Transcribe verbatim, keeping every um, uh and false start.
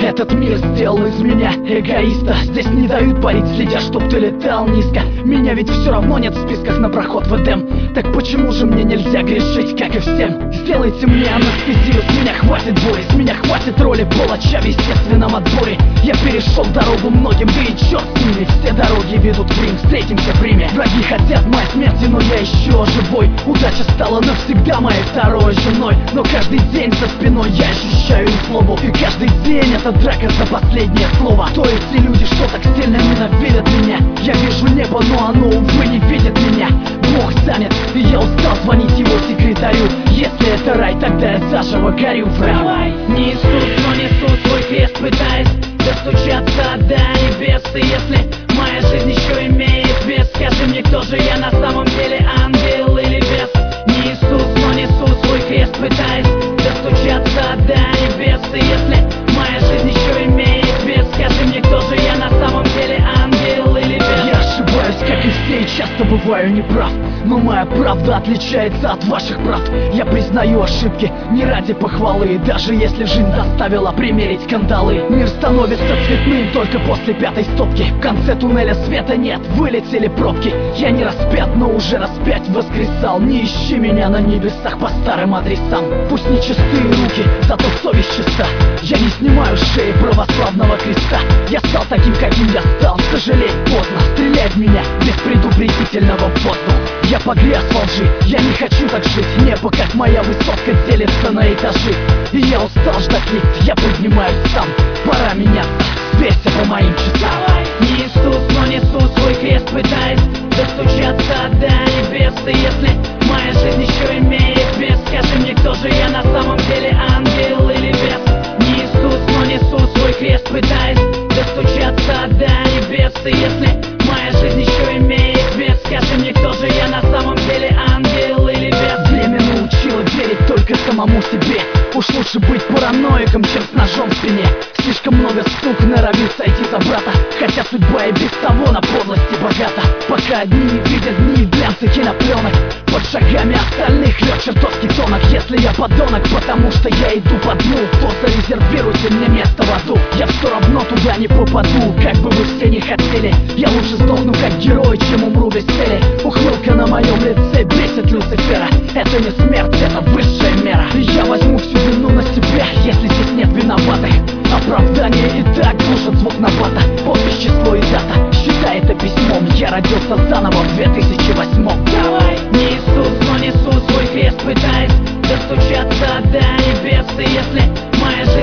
Этот мир сделал из меня эгоиста. Здесь не дают парить, следя, чтоб ты летал низко. Меня ведь все равно нет в списках на проход в Эдем. Так почему же мне нельзя грешить, как и всем? Сделайте мне анестезию, с меня хватит боли, с меня хватит роли палача в естественном отборе. Я перешел дорогу многим, да и черт с ними. Все дороги ведут в Рим, встретимся в Риме. Враги хотят моей смерти, но я еще живой. Удача стала навсегда моей второй женой. Но каждый день за спиной я ощущаю им злобу. И каждый день это драка за последнее слово. Кто эти люди, что так сильно ненавидят меня? Я вижу небо, но оно, увы, не видит меня. Бог занят, и я устал звонить его секретарю. Если это рай, тогда я заживо горю в раю. Давай, не Иисус, но несу свой крест, пытаясь достучаться до небес. И если моя жизнь еще имеет вес, скажи мне, кто же я на самом деле, ангел или бес? Не Иисус, но несу свой крест, пытаясь достучаться до небес. И если моя жизнь еще имеет вес, скажи мне, кто же я на самом деле, ангел или бес? Я ошибаюсь, как и все, и часто бываю неправ. Но моя правда отличается от ваших правд. Я признаю ошибки не ради похвалы, даже если жизнь заставила примерить кандалы. Мир становится цветным только после пятой стопки. В конце туннеля света нет, вылетели пробки. Я не распят, но уже распять воскресал. Не ищи меня на небесах по старым адресам. Пусть не чистые руки, зато совесть чиста. Я не снимаю с шеи православного креста. Я стал таким, каким я стал, сожалеть поздно. Стреляй в меня без предупредительного в воздух. Я погряз во лжи, я не хочу так жить. Небо, как моя высотка, делится на этажи. И я устал ждать лифт, я поднимаюсь сам. Пора меняться, сверься по моим часам. Не Иисус, но несу свой крест, пытаясь достучаться до небес. И если моя жизнь еще имеет вес, скажи мне, кто же я на самом деле, ангел или бес? Не Иисус, но несу свой крест, пытаясь достучаться до небес. И если моя жизнь еще имеет вес, скажи мне, кто же я на самом деле, ангел или бес? Время научило верить только самому себе. Уж лучше быть параноиком, чем с ножом в спине. Слишком много сук норовит сойти за брата, хотя судьба и без того на подлости богата. Пока одни видят дни в глянце кинопленок, под шагами остальных лед чертовски тонок. Если я подонок, потому что я иду по дну, то зарезервируйте мне место в аду. Я все равно туда не попаду, как бы вы все не хотели. Я лучше сдохну как герой, чем умру без цели. Ухмылка на моем лице бесит Люцифера. Это не смерть, это высшая мера. И я возьму всю вину на себя, если здесь нет виноватых. Оправдание и так глушит звук набата. Подпись, число и дата, считай это письмом. Я родился заново в две тысячи восьмом. Давай, не Иисус, но несу свой крест, пытаясь достучаться до небес. И если моя жизнь